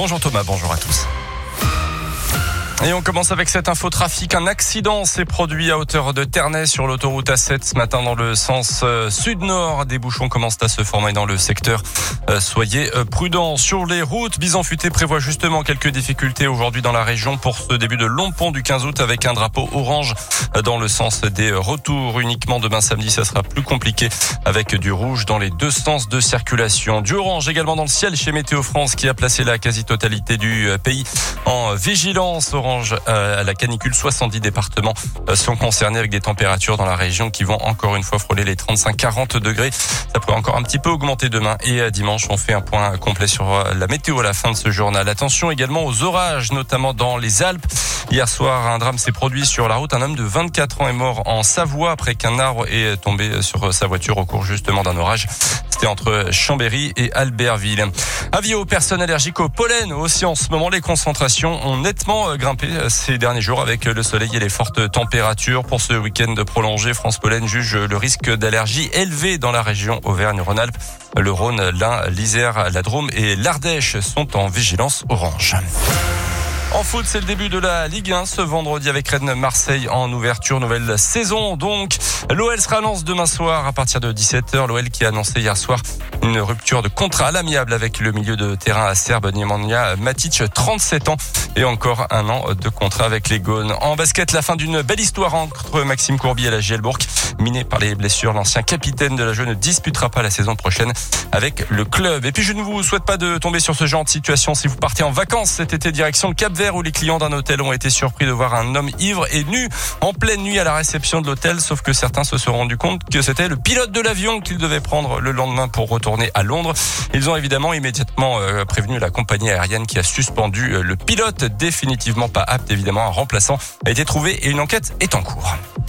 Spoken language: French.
Bonjour Thomas, bonjour à tous. Et on commence avec cette info trafic. Un accident s'est produit à hauteur de Ternay sur l'autoroute A7 ce matin dans le sens sud-nord. Des bouchons commencent à se former dans le secteur. Soyez prudents. Sur les routes, Bison Futé prévoit justement quelques difficultés aujourd'hui dans la région pour ce début de long pont du 15 août avec un drapeau orange dans le sens des retours. Uniquement demain samedi, ça sera plus compliqué avec du rouge dans les deux sens de circulation. Du orange également dans le ciel chez Météo France qui a placé la quasi-totalité du pays en vigilance orange à la canicule. 70 départements sont concernés avec des températures dans la région qui vont encore une fois frôler les 35-40 degrés. Ça pourrait encore un petit peu augmenter demain et dimanche. On fait un point complet sur la météo à la fin de ce journal. Attention également aux orages, notamment dans les Alpes. Hier soir, un drame s'est produit sur la route. Un homme de 24 ans est mort en Savoie après qu'un arbre est tombé sur sa voiture au cours justement d'un orage. C'était entre Chambéry et Albertville. Avis aux personnes allergiques au pollen. Aussi en ce moment, les concentrations ont nettement grimpé ces derniers jours avec le soleil et les fortes températures. Pour ce week-end prolongé, France Pollen juge le risque d'allergie élevé dans la région Auvergne-Rhône-Alpes. Le Rhône, l'Ain, l'Isère, la Drôme et l'Ardèche sont en vigilance orange. En foot, c'est le début de la Ligue 1 ce vendredi avec Rennes-Marseille en ouverture, nouvelle saison. Donc, l'OL sera à Lens demain soir à partir de 17h. L'OL qui a annoncé hier soir une rupture de contrat à l'amiable avec le milieu de terrain serbe Nemanja Matic, 37 ans et encore un an de contrat avec les Gaunes. En basket, la fin d'une belle histoire entre Maxime Courby et la JL Bourg. Miné par les blessures, l'ancien capitaine de la Jeu ne disputera pas la saison prochaine avec le club. Et puis, je ne vous souhaite pas de tomber sur ce genre de situation si vous partez en vacances cet été direction le Cap-Vert où les clients d'un hôtel ont été surpris de voir un homme ivre et nu en pleine nuit à la réception de l'hôtel, sauf que certains se sont rendus compte que c'était le pilote de l'avion qu'ils devaient prendre le lendemain pour retourner à Londres. Ils ont évidemment immédiatement prévenu la compagnie aérienne qui a suspendu le pilote, définitivement pas apte évidemment. Un remplaçant a été trouvé et une enquête est en cours.